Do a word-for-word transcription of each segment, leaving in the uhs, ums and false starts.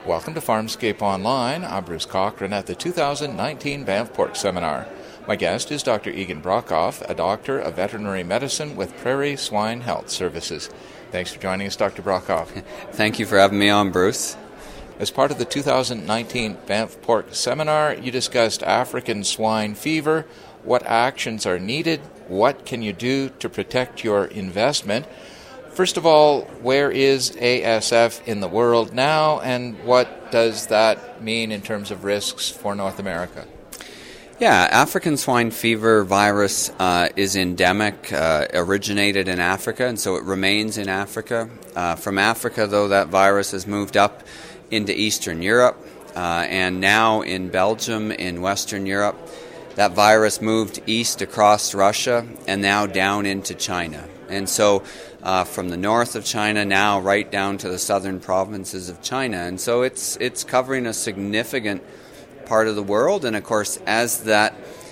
Welcome to Farmscape Online. I'm Bruce Cochran at the two thousand nineteen Banff Pork Seminar. My guest is Doctor Egan Brockhoff, a doctor of veterinary medicine with Prairie Swine Health Services. Thanks for joining us, Doctor Brockhoff. Thank you for having me on, Bruce. As part of the two thousand nineteen Banff Pork Seminar, you discussed African swine fever, what actions are needed, what can you do to protect your investment. First of all, where is A S F in the world now, and what does that mean in terms of risks for North America? Yeah, African swine fever virus uh, is endemic, uh, originated in Africa, and so it remains in Africa. Uh, from Africa, though, that virus has moved up into Eastern Europe, uh, and now in Belgium, in Western Europe. That virus moved east across Russia and now down into China. And so uh, from the north of China now right down to the southern provinces of China. And so it's it's covering a significant part of the world. And of course, as that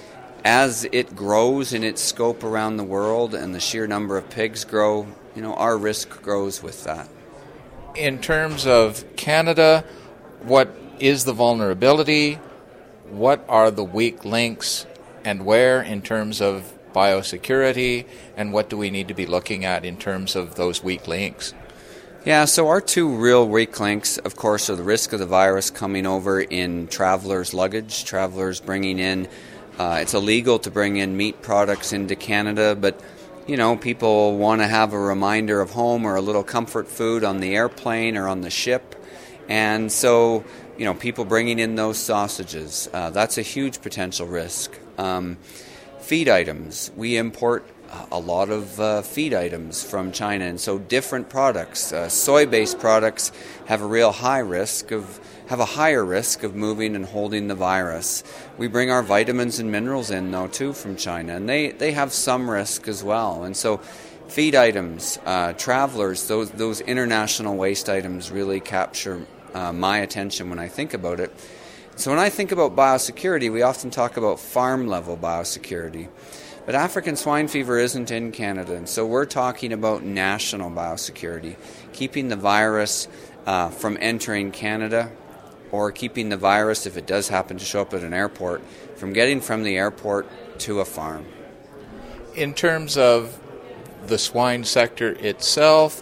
as it grows in its scope around the world and the sheer number of pigs grow, you know, our risk grows with that. In terms of Canada, what is the vulnerability? What are the weak links and where in terms of biosecurity, and what do we need to be looking at in terms of those weak links? Yeah, so our two real weak links, of course, are the risk of the virus coming over in travelers' luggage, travelers bringing in, uh, it's illegal to bring in meat products into Canada, but, you know, people want to have a reminder of home or a little comfort food on the airplane or on the ship, and so, you know, people bringing in those sausages, uh, that's a huge potential risk. Um, feed items, we import a lot of uh, feed items from China, and so different products, uh, soy-based products have a real high risk of, have a higher risk of moving and holding the virus. We bring our vitamins and minerals in, though, too, from China, and they, they have some risk as well. And so feed items, uh, travelers, those, those international waste items really capture Uh, my attention when I think about it. So when I think about biosecurity, we often talk about farm-level biosecurity. But African swine fever isn't in Canada, and so we're talking about national biosecurity, keeping the virus uh, from entering Canada, or keeping the virus, if it does happen to show up at an airport, from getting from the airport to a farm. In terms of the swine sector itself,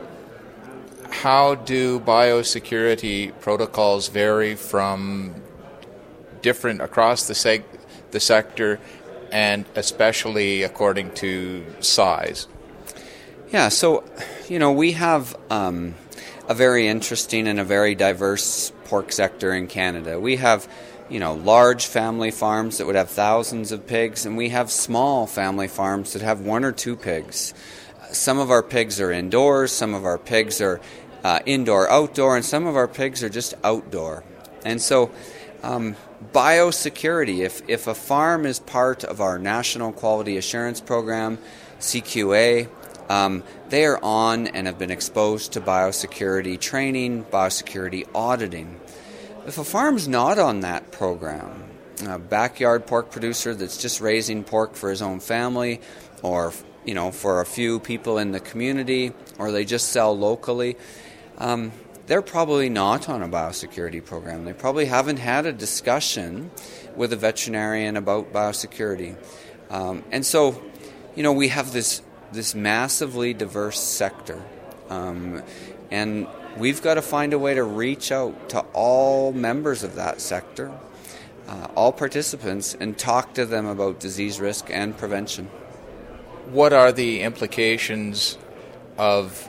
how do biosecurity protocols vary from different across the seg- the sector, and especially according to size? Yeah, so, you know, we have um, a very interesting and a very diverse pork sector in Canada. We have, you know, large family farms that would have thousands of pigs, and we have small family farms that have one or two pigs. Some of our pigs are indoors, some of our pigs are uh, indoor, outdoor, and some of our pigs are just outdoor. And so um, biosecurity, if, if a farm is part of our National Quality Assurance Program, C Q A, um, they are on and have been exposed to biosecurity training, biosecurity auditing. If a farm's not on that program, a backyard pork producer that's just raising pork for his own family, or you know, for a few people in the community, or they just sell locally, um, they're probably not on a biosecurity program. They probably haven't had a discussion with a veterinarian about biosecurity. Um, and so, you know, we have this this massively diverse sector. Um, and we've got to find a way to reach out to all members of that sector, uh, all participants, and talk to them about disease risk and prevention. What are the implications of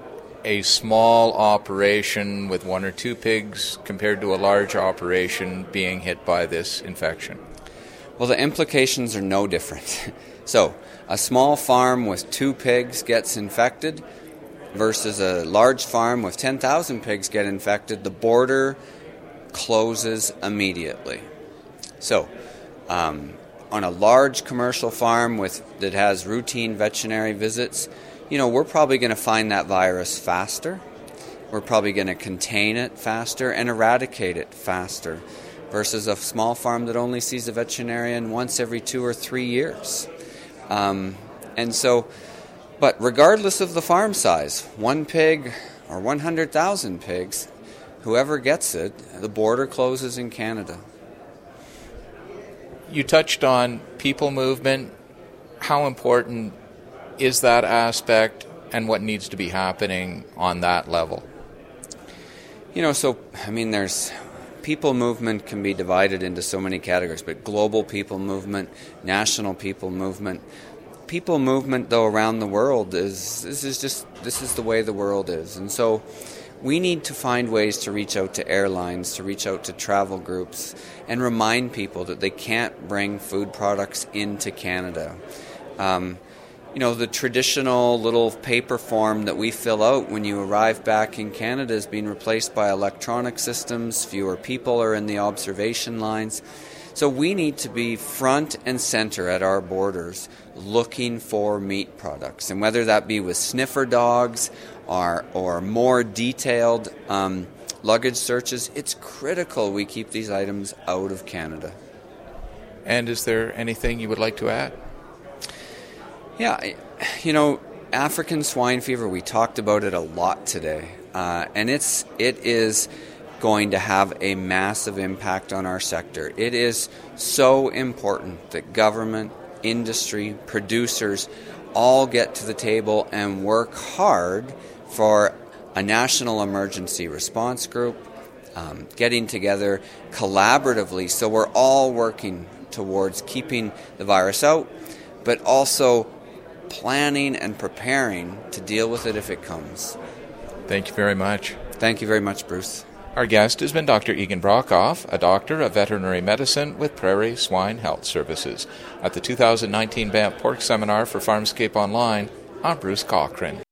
a small operation with one or two pigs compared to a large operation being hit by this infection? Well, the implications are no different. So, a small farm with two pigs gets infected versus a large farm with ten thousand pigs get infected. The border closes immediately. So, um, on a large commercial farm with that has routine veterinary visits, you know, we're probably going to find that virus faster. We're probably going to contain it faster and eradicate it faster versus a small farm that only sees a veterinarian once every two or three years. Um, and so, but regardless of the farm size, one pig or one hundred thousand pigs, whoever gets it, the border closes in Canada. You touched on people movement. How important is that aspect, and what needs to be happening on that level? You know, so, I mean, there's people movement can be divided into so many categories, but global people movement, national people movement. People movement, though, around the world is, this is just, this is the way the world is. And so we need to find ways to reach out to airlines, to reach out to travel groups, and remind people that they can't bring food products into Canada. Um, you know, the traditional little paper form that we fill out when you arrive back in Canada is being replaced by electronic systems. Fewer people are in the observation lines. So we need to be front and center at our borders looking for meat products. And whether that be with sniffer dogs or, or more detailed um, luggage searches, it's critical we keep these items out of Canada. And is there anything you would like to add? Yeah, you know, African swine fever, we talked about it a lot today. Uh, and it's it is going to have a massive impact on our sector. It is so important that government, industry, producers all get to the table and work hard for a national emergency response group, um, getting together collaboratively so we're all working towards keeping the virus out, but also planning and preparing to deal with it if it comes. Thank you very much. Thank you very much, Bruce. Our guest has been Doctor Egan Brockhoff, a doctor of veterinary medicine with Prairie Swine Health Services. At the two thousand nineteen Banff Pork Seminar for Farmscape Online, I'm Bruce Cochran.